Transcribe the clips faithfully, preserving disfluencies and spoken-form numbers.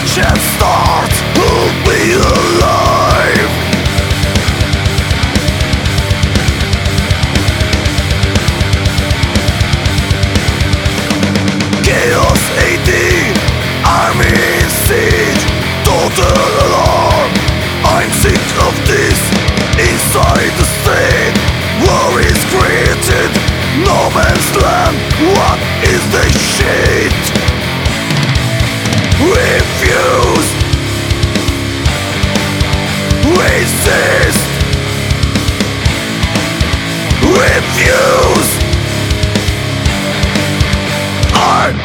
destruction starts. Who'll be alive? Chaos A D, army in siege, total alarm. I'm sick of this. Inside the state, war is created. No man's land, what is the shit? Refuse, resist, refuse. I'm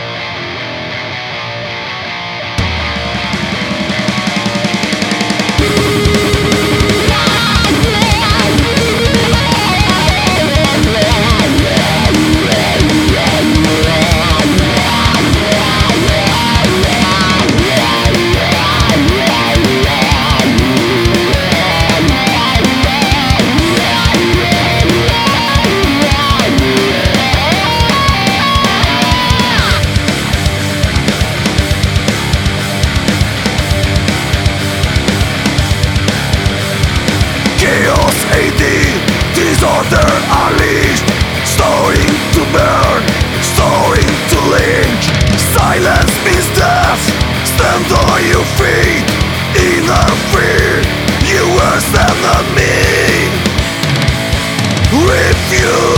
Chaos A D, disorder unleashed, starting to burn, starting to lynch. Silence means death, stand on your feet. Inner fear, you worse than me. Refuse.